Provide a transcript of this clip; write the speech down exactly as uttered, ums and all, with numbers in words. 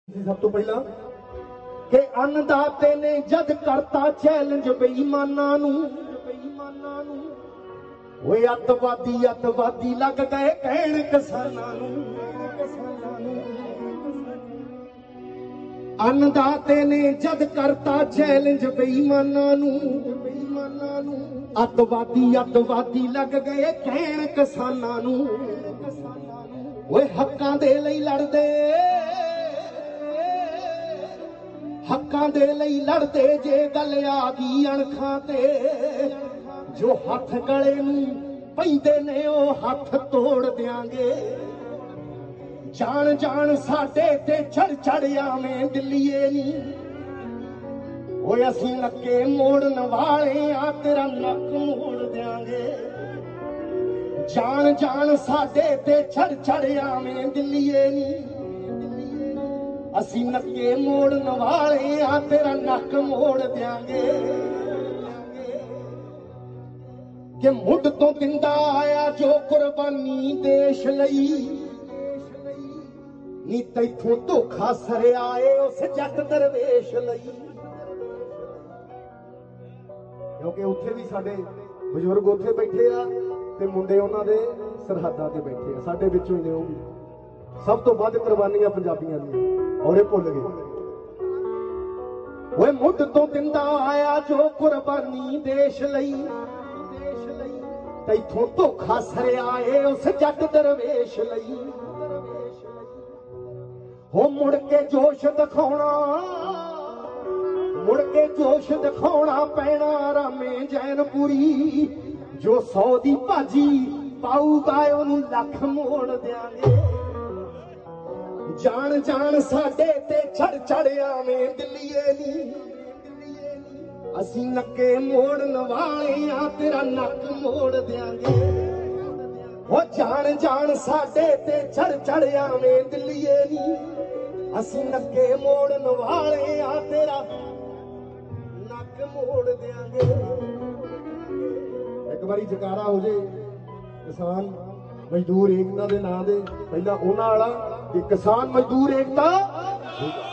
सब तो पहला कि अन्नदाते ने जद करता चैलेंज बेईमाना नू वो अतवादी अतवादी लग गए कहण किसानां नू। अन्नदाते ने जद करता चैलेंज बेईमाना नू अतवादी अतवादी लग गए कहण किसानां नू। वो हक्कां दे लई लड़दे हक्कां दे लई लड़दे जे गल आ गई अणखां ते जो हथ गले नूं पैंदे ने ओ हथ तोड़ देंगे। जान जान साडे ते चढ़ चढ़ आवें दिल्लीए नी ओए असीं नक्के मोड़न वाले आ तेरा नक मोड़ देंगे। जान जान साडे ते चढ़ चढ़ आवें दिल्लीए नी असी नक्के मोड़न वाले आ तेरा नक मोड़ देंगे। कि मुढ़ तो दिंदा आया जो कुर्बानी देश लई नी तैथों धोखा सरे आए उस जट दरवेश लई। क्योंकि उत्थे भी साडे बजुर्ग उत्थे बैठे आ ते मुंडे उन्हां दे सरहदां ते बैठे आ साडे विचों ही ने। ओह भी सब तो वध कुर्बानियां पंजाबियां दी और ये भुल गए। वो मुढ़ तो दिंदा आया जो कुर्बानी देश लई तैथों धोखा सरे आए उस जट दरवेश लई। हो मुड़ के जोश दिखाउणा मुड़ के जोश दिखाउणा पैना रामे जैनपुरी जो सौ दी भाजी पाऊगा ओनू लख मोड़ देंगे। जान जान साडे ते चढ़ चढ़ आवें दिल्लीए नी असीं नक्के मोड़न वाले आ तेरा नक मोड़ देंगे। वो जान जान साडे ते चढ़ चढ़ आवें दिल्लीए नी असीं नक्के मोड़न वाले आ तेरा नक मोड़ देंगे। एक बारी जकारा हो जाए किसान मजदूर एकता दे नां दे पहला उन्हां वाला कि किसान मजदूर एकता